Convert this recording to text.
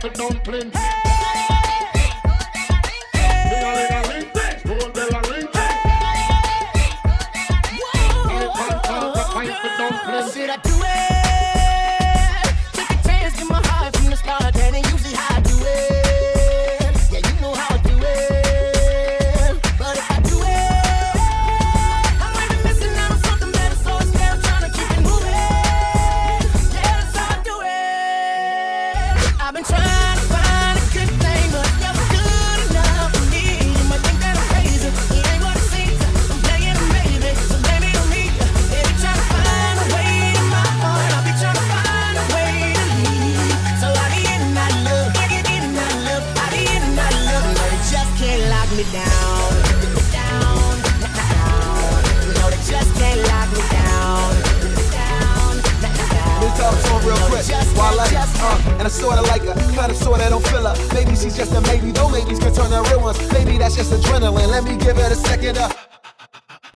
for dumpling. Should I do it? Take a chance to my heart from the start. That ain't usually how I do it. Yeah, you know how I do it. But if I do it, I might be missing out on something better. So instead, I'm trying to keep it moving. Yeah, that's how I do it. I've been trying to find a good thing, but it's never good enough for me. You might think that I'm crazy. It ain't what it seems. I'm playing a maybe, so blame it on me. Baby, trying to find a way. I'll be trying to find a way to leave. So I be in and out of love, I be in and out of love, but it just can't lock me down. No, they just can't lock me down. Let me talk to her real quick. While and I sorta like her, kinda sorta don't feel her. Maybe she's just a maybe, though maybes can turn to real ones. Maybe that's just adrenaline. Let me give it a second.